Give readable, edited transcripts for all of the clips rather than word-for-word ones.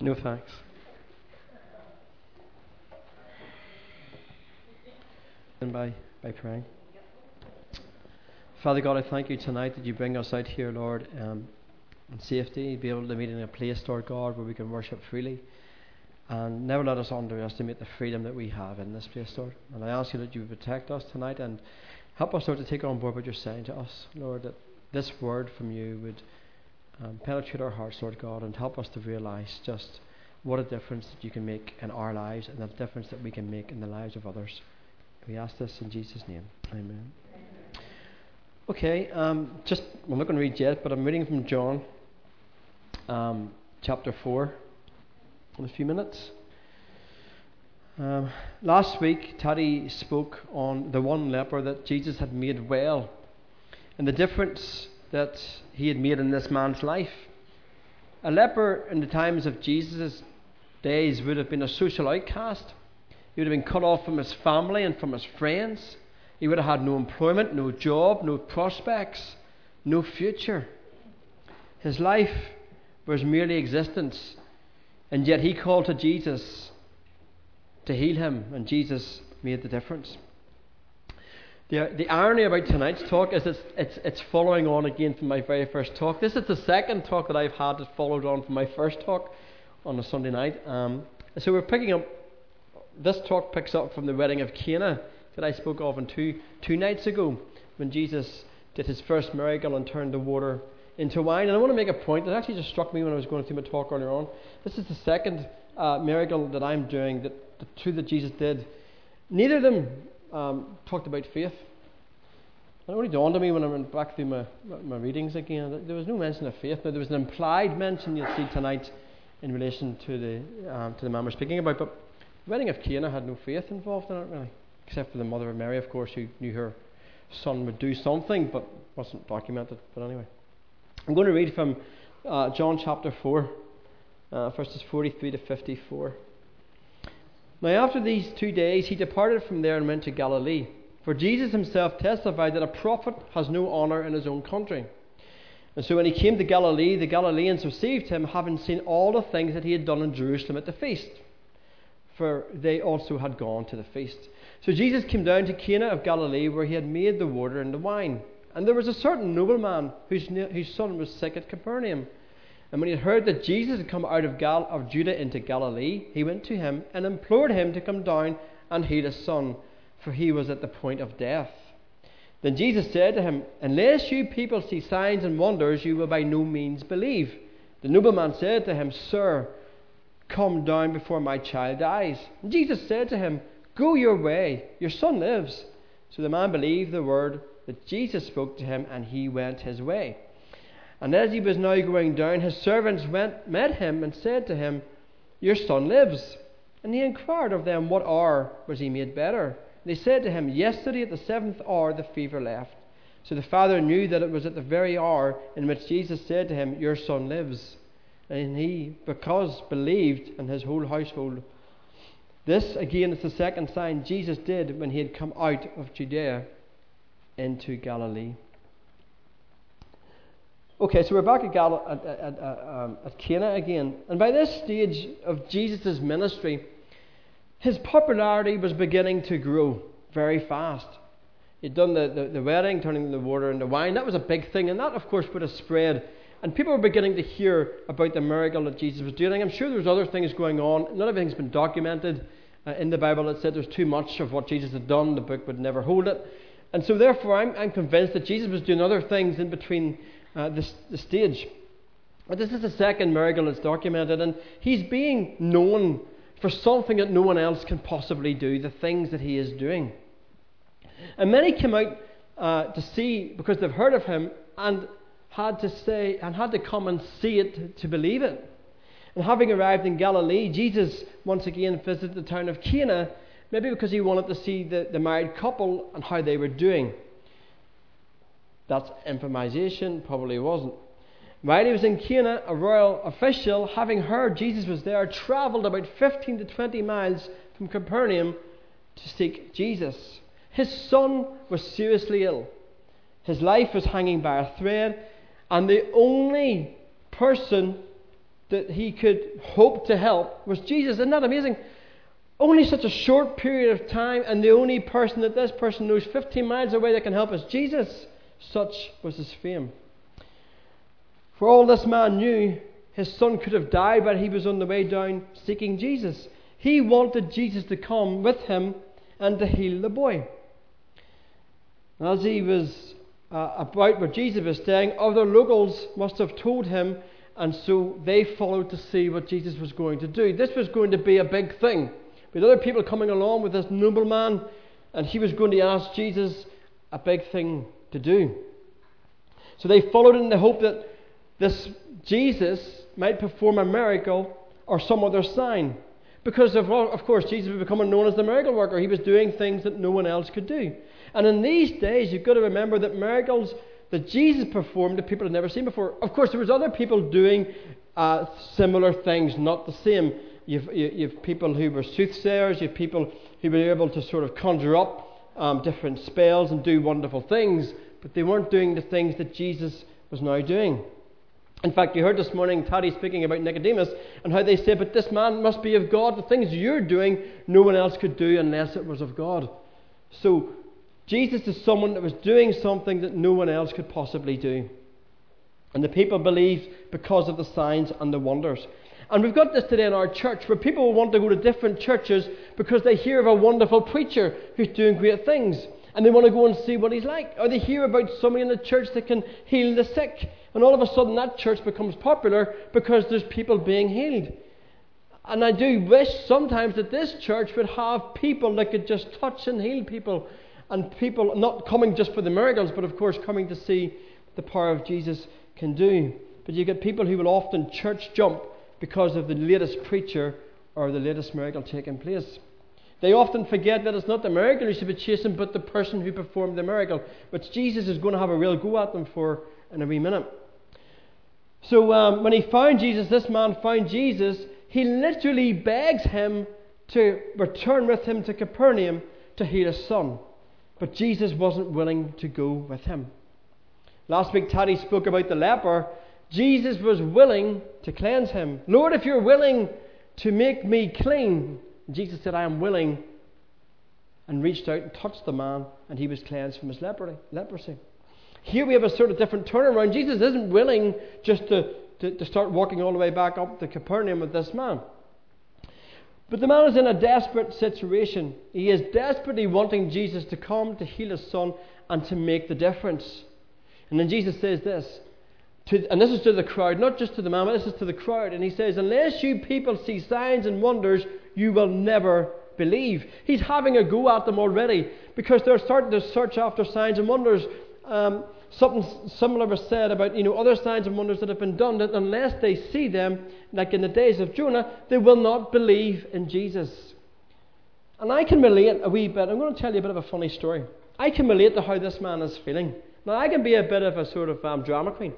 No thanks. And by praying. Father God, I thank you tonight that you bring us out here, Lord, in safety, be able to meet in a place, Lord God, where we can worship freely. And never let us underestimate the freedom that we have in this place, Lord. And I ask you that you would protect us tonight and help us, Lord, to take on board what you're saying to us, Lord, that this word from you would penetrate our hearts, Lord God, and help us to realize just what a difference that you can make in our lives and the difference that we can make in the lives of others. We ask this in Jesus' name. Amen. Okay, I'm not going to read yet, but I'm reading from John chapter 4 in a few minutes. Last week, Taddy spoke on the one leper that Jesus had made well and the difference that he had made in this man's life. A leper in the times of Jesus' days would have been a social outcast. He would have been cut off from his family and from his friends. He would have had no employment, no job, no prospects, no future. His life was merely existence, and yet he called to Jesus to heal him, and Jesus made the difference. The irony about tonight's talk is it's following on again from my very first talk. This is the second talk that I've had that followed on from my first talk on a Sunday night. So we're picking up, this talk picks up from the wedding of Cana that I spoke of in two nights ago, when Jesus did his first miracle and turned the water into wine. And I want to make a point that actually just struck me when I was going through my talk earlier on. This is the second miracle that I'm doing, the two that Jesus did. Neither of them talked about faith. It only dawned on me when I went back through my readings again that there was no mention of faith. Now there was an implied mention you'll see tonight in relation to the man we're speaking about, but the wedding of Cana had no faith involved in it really, except for the mother of Mary, of course, who knew her son would do something, but wasn't documented. But anyway, I'm going to read from John chapter 4, verses 43 to 54. Now after these 2 days he departed from there and went to Galilee. For Jesus himself testified that a prophet has no honour in his own country. And so when he came to Galilee, the Galileans received him, having seen all the things that he had done in Jerusalem at the feast. For they also had gone to the feast. So Jesus came down to Cana of Galilee, where he had made the water into wine. And there was a certain nobleman whose son was sick at Capernaum. And when he had heard that Jesus had come out of Judah into Galilee, he went to him and implored him to come down and heal his son, for he was at the point of death. Then Jesus said to him, Unless you people see signs and wonders, you will by no means believe. The nobleman said to him, Sir, come down before my child dies. And Jesus said to him, Go your way, your son lives. So the man believed the word that Jesus spoke to him, and he went his way. And as he was now going down, his servants met him and said to him, Your son lives. And he inquired of them what hour was he made better. They said to him, Yesterday at the 7th hour the fever left. So the father knew that it was at the very hour in which Jesus said to him, Your son lives. And he, because believed, and his whole household. This again is the second sign Jesus did when he had come out of Judea into Galilee. Okay, so we're back at Cana again. And by this stage of Jesus' ministry, his popularity was beginning to grow very fast. He'd done the wedding, turning the water into wine. That was a big thing, and that, of course, would have spread. And people were beginning to hear about the miracle that Jesus was doing. I'm sure there was other things going on. Not everything's been documented in the Bible. It said there's too much of what Jesus had done. The book would never hold it. And so therefore, I'm convinced that Jesus was doing other things in between the stage. But this is the second miracle that's documented, and he's being known for something that no one else can possibly do, the things that he is doing. And many came out to see, because they've heard of him, and had to come and see it to believe it. And having arrived in Galilee, Jesus once again visited the town of Cana, maybe because he wanted to see the married couple and how they were doing. That's improvisation, probably wasn't. While he was in Cana, a royal official, having heard Jesus was there, travelled about 15 to 20 miles from Capernaum to seek Jesus. His son was seriously ill. His life was hanging by a thread, and the only person that he could hope to help was Jesus. Isn't that amazing? Only such a short period of time, and the only person that this person knows 15 miles away that can help is Jesus. Such was his fame. For all this man knew, his son could have died, but he was on the way down seeking Jesus. He wanted Jesus to come with him and to heal the boy. As he was about where Jesus was staying, other locals must have told him, and so they followed to see what Jesus was going to do. This was going to be a big thing, with other people coming along with this nobleman, and he was going to ask Jesus a big thing to do. So they followed in the hope that this Jesus might perform a miracle or some other sign. Because of course Jesus was becoming known as the miracle worker. He was doing things that no one else could do. And in these days, you've got to remember that miracles that Jesus performed that people had never seen before. Of course, there was other people doing similar things, not the same. You've people who were soothsayers. You have people who were able to sort of conjure up different spells and do wonderful things. But they weren't doing the things that Jesus was now doing. In fact, you heard this morning Taddy speaking about Nicodemus and how they said, but this man must be of God. The things you're doing, no one else could do unless it was of God. So Jesus is someone that was doing something that no one else could possibly do. And the people believed because of the signs and the wonders. And we've got this today in our church where people want to go to different churches because they hear of a wonderful preacher who's doing great things. And they want to go and see what he's like. Or they hear about somebody in the church that can heal the sick. And all of a sudden that church becomes popular because there's people being healed. And I do wish sometimes that this church would have people that could just touch and heal people. And people not coming just for the miracles, but of course coming to see the power of Jesus can do. But you get people who will often church jump because of the latest preacher or the latest miracle taking place. They often forget that it's not the miracle who should be chasing, but the person who performed the miracle, which Jesus is going to have a real go at them for in a wee minute. So when he found Jesus, this man found Jesus, he literally begs him to return with him to Capernaum to heal his son. But Jesus wasn't willing to go with him. Last week Taddy spoke about the leper. Jesus was willing to cleanse him. Lord, if you're willing to make me clean. Jesus said, I am willing, and reached out and touched the man, and he was cleansed from his leprosy. Here we have a sort of different turnaround. Jesus isn't willing just to start walking all the way back up to Capernaum with this man. But the man is in a desperate situation. He is desperately wanting Jesus to come to heal his son and to make the difference. And then Jesus says this, and this is to the crowd, not just to the man, but this is to the crowd. And he says, unless you people see signs and wonders, you will never believe. He's having a go at them already because they're starting to search after signs and wonders. Something similar was said about other signs and wonders that have been done, that unless they see them, like in the days of Jonah, they will not believe in Jesus. And I can relate a wee bit. I'm going to tell you a bit of a funny story. I can relate to how this man is feeling. Now I can be a bit of a sort of drama queen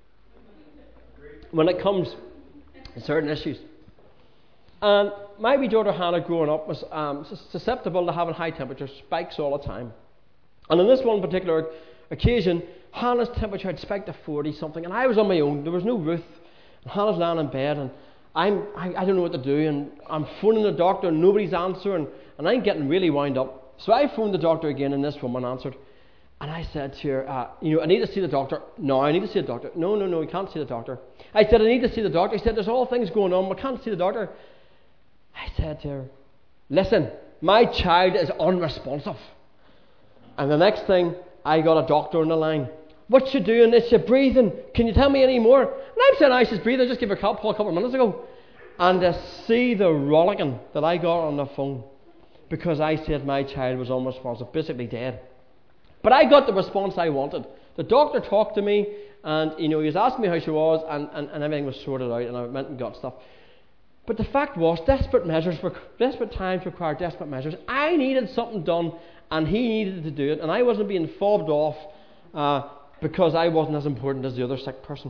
when it comes to certain issues. And my wee daughter Hannah, growing up, was susceptible to having high temperature spikes all the time. And on this one particular occasion, Hannah's temperature had spiked to 40 something, and I was on my own. There was no Ruth, and Hannah's lying in bed, and I don't know what to do, and I'm phoning the doctor, and nobody's answering, and I'm getting really wound up. So I phoned the doctor again, and this woman answered, and I said to her, I need to see the doctor. No, I need to see the doctor. No, you can't see the doctor. I said, I need to see the doctor. He said, there's all things going on, I can't see the doctor. I said to her, listen, my child is unresponsive. And the next thing, I got a doctor on the line. What's she doing? Is she breathing? Can you tell me any more? And I'm saying, she's breathing. I just gave her a call a couple of minutes ago. And to see the rollicking that I got on the phone because I said my child was unresponsive, basically dead. But I got the response I wanted. The doctor talked to me, and he was asking me how she was, and everything was sorted out, and I went and got stuff. But the fact was, desperate times require desperate measures. I needed something done, and he needed to do it, and I wasn't being fobbed off because I wasn't as important as the other sick person.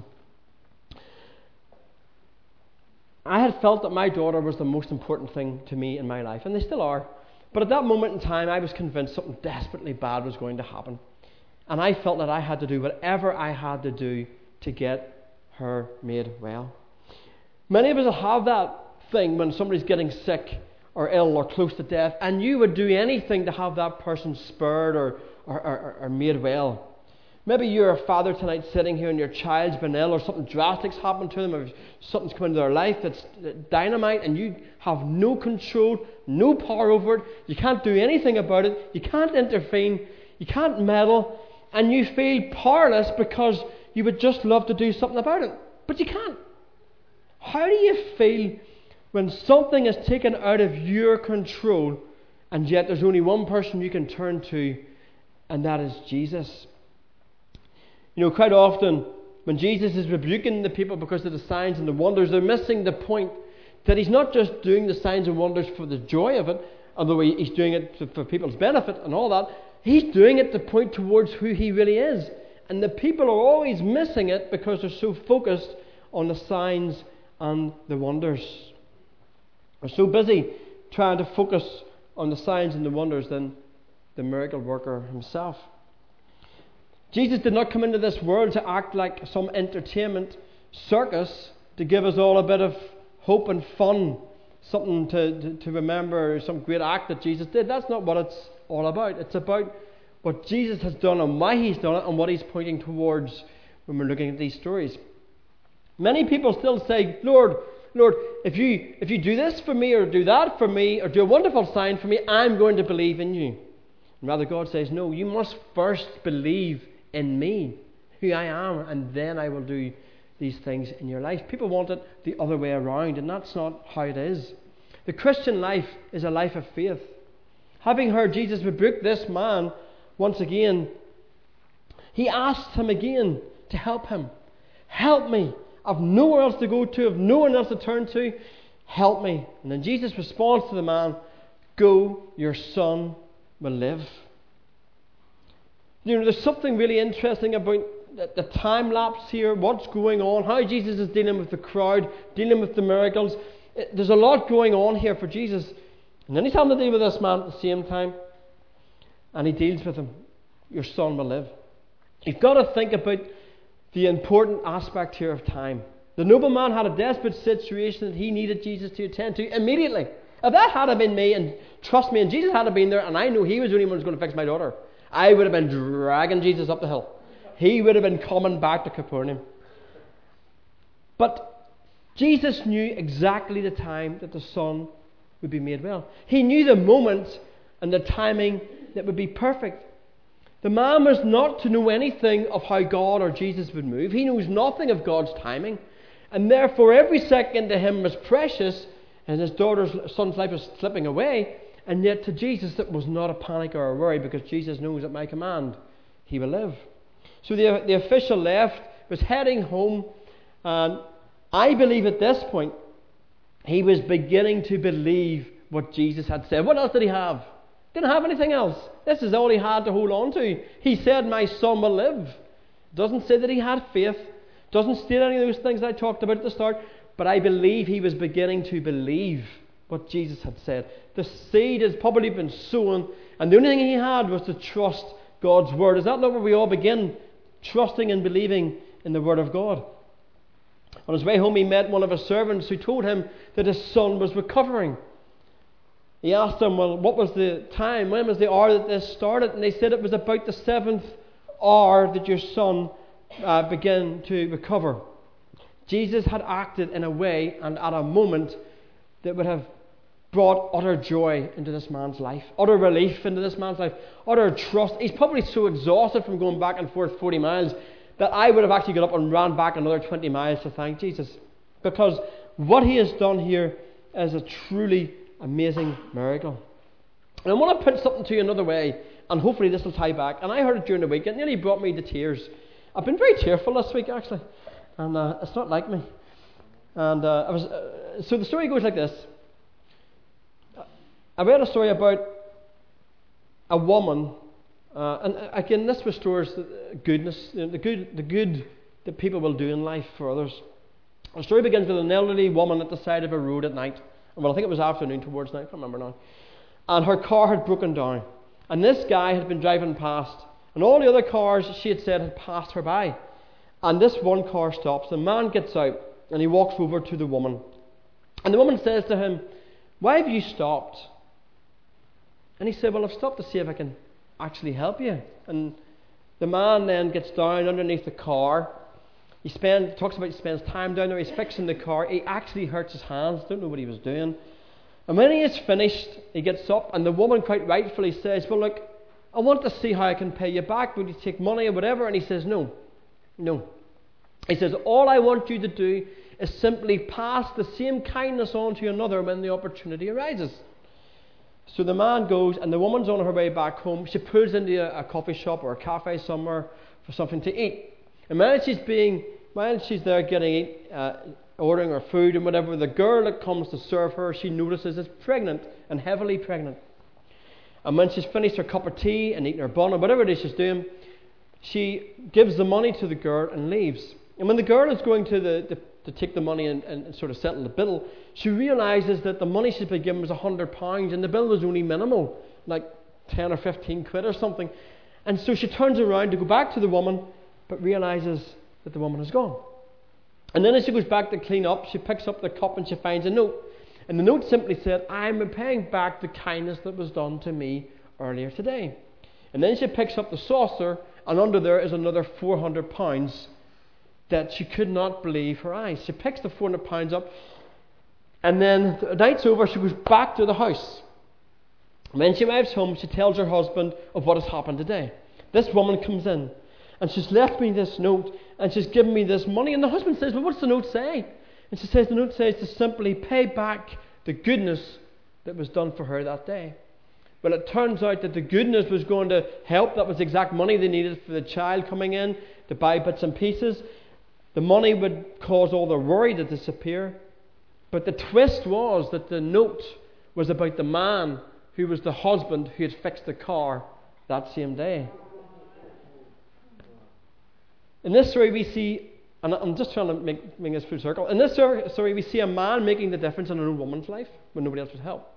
I had felt that my daughter was the most important thing to me in my life, and they still are. But at that moment in time, I was convinced something desperately bad was going to happen. And I felt that I had to do whatever I had to do to get her made well. Many of us will have that thing when somebody's getting sick or ill or close to death, and you would do anything to have that person spared or made well. Maybe you're a father tonight sitting here and your child's been ill, or something drastic's happened to them, or something's come into their life that's dynamite, and you have no control, no power over it. You can't do anything about it. You can't intervene. You can't meddle. And you feel powerless because you would just love to do something about it. But you can't. How do you feel when something is taken out of your control, and yet there's only one person you can turn to, and that is Jesus? You know, quite often when Jesus is rebuking the people because of the signs and the wonders, they're missing the point that He's not just doing the signs and wonders for the joy of it, although He's doing it for people's benefit and all that. He's doing it to point towards who He really is. And the people are always missing it because they're so focused on the signs and the wonders. They're so busy trying to focus on the signs and the wonders than the miracle worker Himself. Jesus did not come into this world to act like some entertainment circus to give us all a bit of hope and fun, something to remember, some great act that Jesus did. That's not what it's all about. It's about what Jesus has done and why He's done it and what He's pointing towards when we're looking at these stories. Many people still say, Lord, if you do this for me or do that for me or do a wonderful sign for me, I'm going to believe in you. And rather God says, no, you must first believe in me, who I am, and then I will do these things in your life. People want it the other way around, and that's not how it is. The Christian life is a life of faith. Having heard Jesus rebuke this man once again, He asked him again to help him. Help me. I've nowhere else to go to. I've no one else to turn to. Help me. And then Jesus responds to the man, go, your son will live. You know, there's something really interesting about the time lapse here, what's going on, how Jesus is dealing with the crowd, dealing with the miracles. There's a lot going on here for Jesus. And then He's having to deal with this man at the same time. And He deals with him. Your son will live. You've got to think about the important aspect here of time. The nobleman had a desperate situation that he needed Jesus to attend to immediately. If that had been me, and trust me, and Jesus had been there, and I know He was the only one who's going to fix my daughter, I would have been dragging Jesus up the hill. He would have been coming back to Capernaum. But Jesus knew exactly the time that the son would be made well. He knew the moment and the timing that would be perfect. The man was not to know anything of how God or Jesus would move. He knows nothing of God's timing. And therefore every second to him was precious, and his son's life was slipping away. And yet to Jesus it was not a panic or a worry, because Jesus knows at my command he will live. So the official left, was heading home, and I believe at this point he was beginning to believe what Jesus had said. What else did he have? Didn't have anything else. This is all he had to hold on to. He said, my son will live. Doesn't say that he had faith. Doesn't state any of those things that I talked about at the start. But I believe he was beginning to believe what Jesus had said. The seed has probably been sown, and the only thing he had was to trust God's word. Is that not where we all begin? Trusting and believing in the word of God. On his way home he met one of his servants who told him that his son was recovering. He asked them, well, what was the time? When was the hour that this started? And they said it was about the 7th hour that your son began to recover. Jesus had acted in a way and at a moment that would have brought utter joy into this man's life, utter relief into this man's life, utter trust. He's probably so exhausted from going back and forth 40 miles that I would have actually got up and ran back another 20 miles to thank Jesus. Because what he has done here is a truly amazing miracle. And I want to put something to you another way, and hopefully this will tie back. And I heard it during the week. It nearly brought me to tears. I've been very tearful this week, actually. And it's not like me. And so the story goes like this. I read a story about a woman, and again this restores the goodness, the good that people will do in life for others. The story begins with an elderly woman at the side of a road at night. Well, I think it was afternoon towards night, I can't remember now. And her car had broken down. And this guy had been driving past. And all the other cars, she had said, had passed her by. And this one car stops. The man gets out. and he walks over to the woman. And the woman says to him, "Why have you stopped?" And he said, "Well, I've stopped to see if I can actually help you." And the man then gets down underneath the car. He spends time down there. He's fixing the car. He actually hurts his hands. Don't know what he was doing. And when he is finished, he gets up, and the woman quite rightfully says, "Well, look, I want to see how I can pay you back. Would you take money or whatever?" And he says, No. He says, "All I want you to do is simply pass the same kindness on to another when the opportunity arises." So the man goes, and the woman's on her way back home. She pulls into a coffee shop or a cafe somewhere for something to eat. And while she's there getting ordering her food and whatever, the girl that comes to serve her, she notices is pregnant and heavily pregnant. And when she's finished her cup of tea and eating her bun or whatever it is she's doing, she gives the money to the girl and leaves. And when the girl is going to take the money and sort of settle the bill, she realises that the money she's been given was £100 and the bill was only minimal, like 10 or 15 quid or something. And so she turns around to go back to the woman, but realises that the woman is gone. And then as she goes back to clean up, she picks up the cup and she finds a note. And the note simply said, "I'm repaying back the kindness that was done to me earlier today." And then she picks up the saucer, and under there is another £400 that she could not believe her eyes. She picks the £400 up, and then the night's over, she goes back to the house. When she arrives home, she tells her husband of what has happened today. This woman comes in, and she's left me this note, and she's given me this money. And the husband says, "Well, what's the note say?" And she says the note says to simply pay back the goodness that was done for her that day. Well, it turns out that the goodness was going to help. That was the exact money they needed for the child coming in to buy bits and pieces. The money would cause all the worry to disappear. But the twist was that the note was about the man who was the husband who had fixed the car that same day. In this story we see, and I'm just trying to make this full circle. In this story we see a man making the difference in a woman's life when nobody else would help.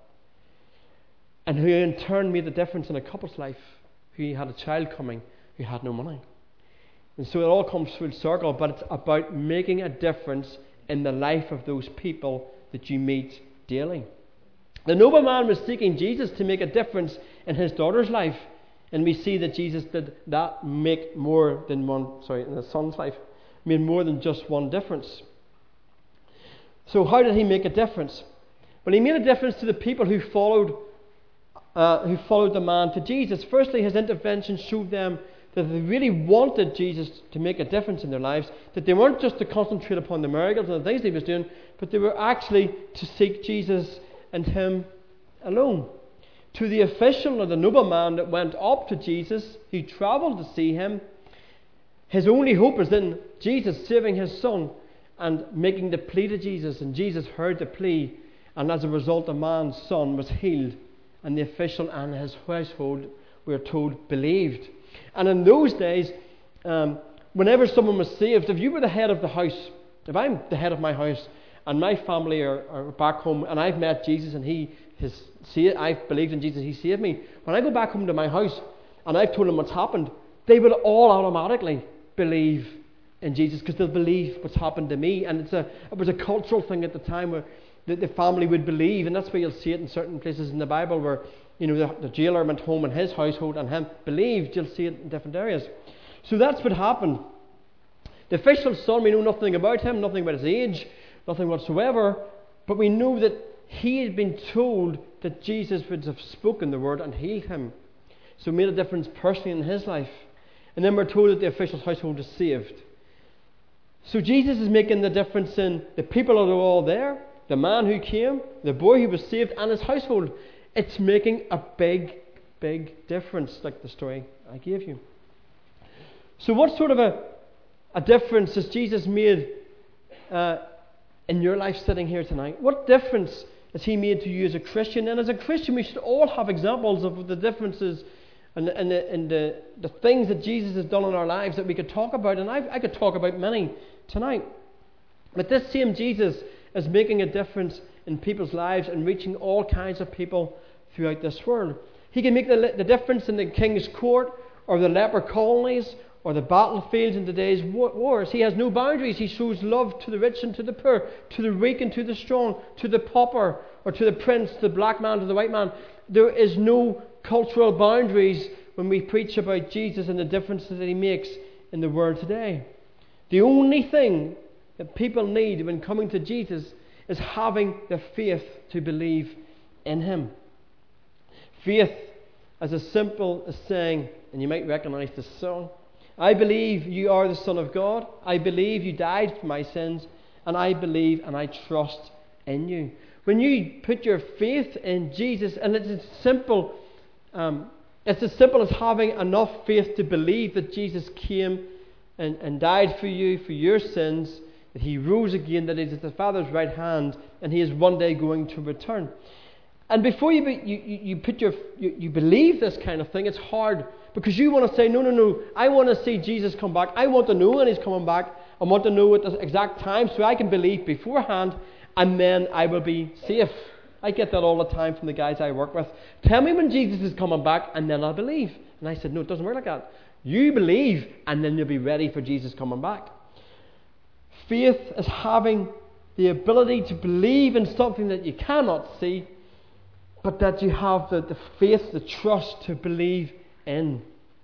And who in turn made the difference in a couple's life who had a child coming who had no money. And so it all comes full circle, but it's about making a difference in the life of those people that you meet daily. The nobleman was seeking Jesus to make a difference in his daughter's life. And we see that Jesus did that make more than in his son's life, made more than just one difference. So how did he make a difference? Well, he made a difference to the people who followed the man to Jesus. Firstly, his intervention showed them that they really wanted Jesus to make a difference in their lives, that they weren't just to concentrate upon the miracles and the things he was doing, but they were actually to seek Jesus and him alone. To the official or the nobleman that went up to Jesus, who travelled to see him, his only hope is in Jesus saving his son and making the plea to Jesus. And Jesus heard the plea, and as a result, the man's son was healed, and the official and his household, we are told, believed. And in those days, whenever someone was saved, if you were the head of the house, if I'm the head of my house, and my family are back home, and I've met Jesus, and I've believed in Jesus, he saved me. When I go back home to my house, and I've told them what's happened, they will all automatically believe in Jesus, because they'll believe what's happened to me. And it was a cultural thing at the time where the family would believe, and that's where you'll see it in certain places in the Bible where the jailer went home and his household and him believed. You'll see it in different areas. So that's what happened. The official's son, we know nothing about him, nothing about his age, nothing whatsoever, but we know that he had been told that Jesus would have spoken the word and healed him. So it made a difference personally in his life. And then we're told that the official's household is saved. So Jesus is making the difference in the people that are all there, the man who came, the boy who was saved, and his household. It's making a big, big difference, like the story I gave you. So what sort of a difference has Jesus made in your life sitting here tonight? What difference has he made to you as a Christian? And as a Christian, we should all have examples of the differences and the things that Jesus has done in our lives that we could talk about. And I could talk about many tonight. But this same Jesus is making a difference in people's lives and reaching all kinds of people throughout this world. He can make the difference in the king's court, or the leper colonies, or the battlefields in today's wars. He has no boundaries. He shows love to the rich and to the poor, to the weak and to the strong, to the pauper or to the prince, the black man to the white man. There is no cultural boundaries when we preach about Jesus and the differences that he makes in the world today. The only thing that people need when coming to Jesus is having the faith to believe in him. Faith as simple as saying, and you might recognize this song, I believe you are the Son of God. I believe you died for my sins. And I believe and I trust in you. When you put your faith in Jesus, and it's as simple as having enough faith to believe that Jesus came and died for you, for your sins, that he rose again, that he's at the Father's right hand, and he is one day going to return. And before you believe this kind of thing, it's hard, because you want to say, no, I want to see Jesus come back. I want to know when he's coming back. I want to know at the exact time so I can believe beforehand, and then I will be safe. I get that all the time from the guys I work with. Tell me when Jesus is coming back, and then I'll believe. And I said, no, it doesn't work like that. You believe, and then you'll be ready for Jesus coming back. Faith is having the ability to believe in something that you cannot see, but that you have the faith, the trust to believe in.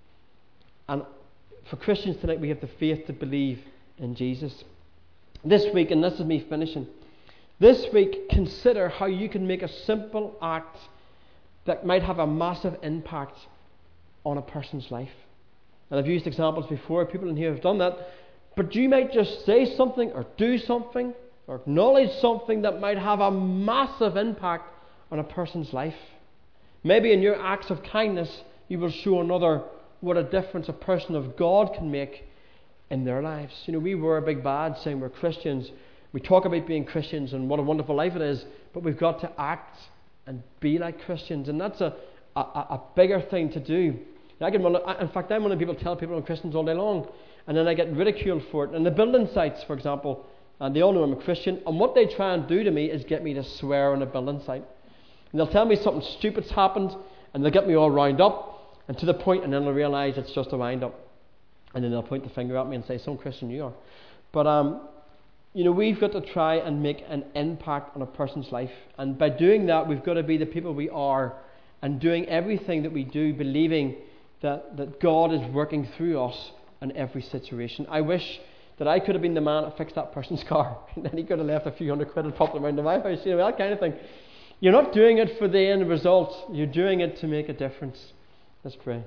And for Christians tonight, we have the faith to believe in Jesus. This week, and this is me finishing, this week, consider how you can make a simple act that might have a massive impact on a person's life. And I've used examples before, people in here have done that, but you might just say something or do something or acknowledge something that might have a massive impact on a person's life. Maybe in your acts of kindness, you will show another what a difference a person of God can make in their lives. You know, we wear a big badge saying we're Christians. We talk about being Christians and what a wonderful life it is, but we've got to act and be like Christians, and that's a bigger thing to do. In fact, I'm one of the people who tell people I'm Christians all day long, and then I get ridiculed for it. And the building sites, for example, and they all know I'm a Christian, and what they try and do to me is get me to swear on a building site. And they'll tell me something stupid's happened, and they'll get me all wound up, and to the point, and then they'll realise it's just a wind up. And then they'll point the finger at me and say, some Christian you are. But, we've got to try and make an impact on a person's life. And by doing that, we've got to be the people we are, and doing everything that we do, believing that God is working through us in every situation. I wish that I could have been the man that fixed that person's car, and then he could have left a few $100 and popped them around to my house, that kind of thing. You're not doing it for the end result. You're doing it to make a difference. Let's pray.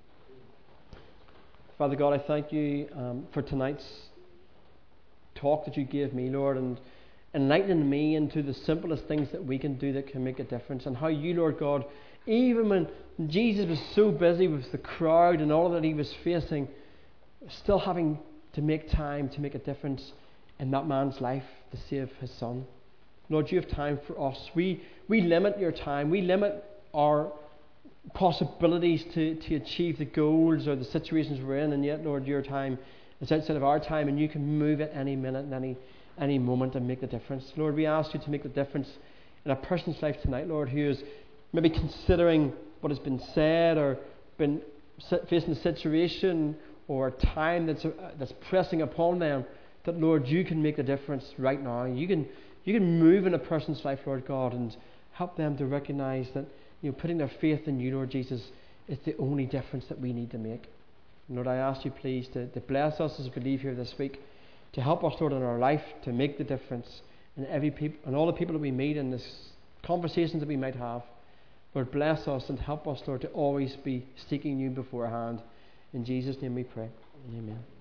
Father God, I thank you for tonight's talk that you gave me, Lord, and enlightening me into the simplest things that we can do that can make a difference, and how you, Lord God, even when Jesus was so busy with the crowd and all that he was facing, still having to make time to make a difference in that man's life to save his son. Lord, you have time for us. We limit your time. We limit our possibilities to achieve the goals or the situations we're in, and yet, Lord, your time is outside of our time, and you can move at any minute and any moment and make the difference. Lord, we ask you to make the difference in a person's life tonight, Lord, who is maybe considering what has been said or been facing a situation or a time that's pressing upon them, that, Lord, you can make a difference right now. You can move in a person's life, Lord God, and help them to recognize that putting their faith in you, Lord Jesus, is the only difference that we need to make. And Lord, I ask you, please, to bless us as we leave here this week, to help us, Lord, in our life to make the difference in and all the people that we meet and the conversations that we might have. Lord, bless us and help us, Lord, to always be seeking you beforehand. In Jesus' name we pray. Amen.